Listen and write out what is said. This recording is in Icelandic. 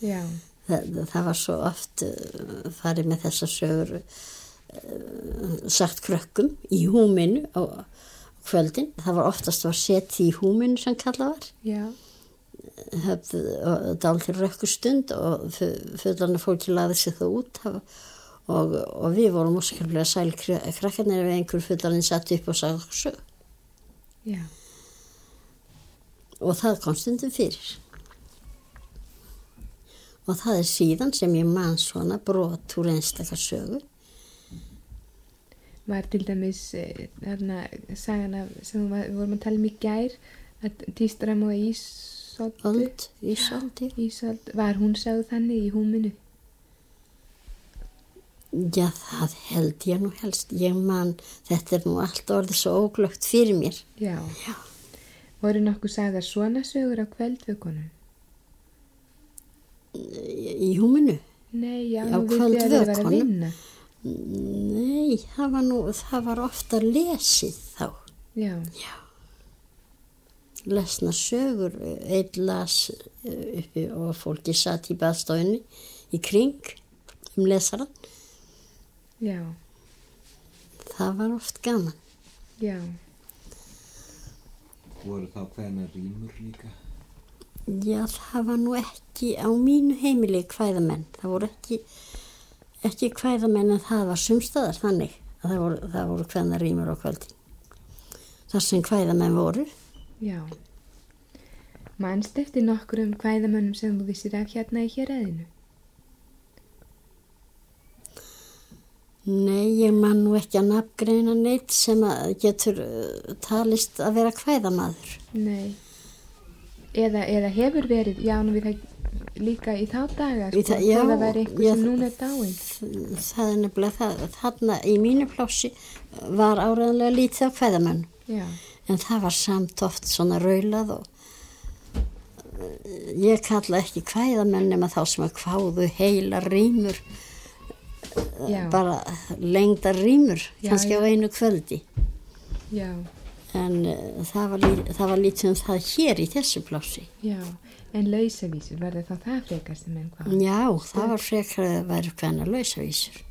Já. Það var svo oft farið með þessa sögur sagt krökkum í húminu á kvöldin. Það var oftast var setið í húminu sem kallað var. Já. Höfðu dálítið rökkustund og fullorðna fólki lagði sig það út og við vorum óskaplega sæl krakkarnir ef einhver fullorðin satt upp og sagði okkur sögu. Já. Og það kom stundum fyrir. Og það síðan sem ég man svona brot úr einstakar sögu. Var til dæmis þarna sagan af, sem við vorum að tala í gær, að Tístram og Ísold, var hún sögð þannig í húminu? Já, það held ég nú helst. Ég man, þetta nú allt orðið svo óglögt fyrir mér. Já. Voru nokkuð sagðar svona sögur á kvöldvökunum? Í húminu? Nei, já, á kvöldvökunum. Nei, það var ofta lesið þá. Já. Lesna sögur, einn las uppi og fólki satt í baðstofunni í kring lesaran. Já. Það var oft gaman. Já. Voru þá hvenær rímur líka? Já, það var nú ekki á mínu heimili kvæðamenn. Það voru ekki kvæðamenn en það var sumstaðar þannig að það voru hvenær rímur á kvöldin. Þar sem kvæðamenn voru. Já. Manstu eftir nokkrum kvæðamönnum sem þú vissir af hérna í héraðinu? Nei, ég man nú ekki að nafngreina neitt sem að getur talist að vera kvæðamaður. Nei. Eða hefur verið, já, nú við það líka í þá daga, sko, það væri einhver sem núna er dáinn. Það nefnilega það, þarna í mínu plássi var áreiðanlega lítið af kvæðamenn. Já. En það var samt oft svona raulað og ég kalla ekki kvæðamenn nema þá sem að kváðu heila rímur, bara lengdar rímur, kannski á einu kvöldi. Já. En það var lítið um það hér í þessu plássi. Já, en lausavísur, var það frekar sem enn hvað? Já, það var frekar að það væri hvenær lausavísur.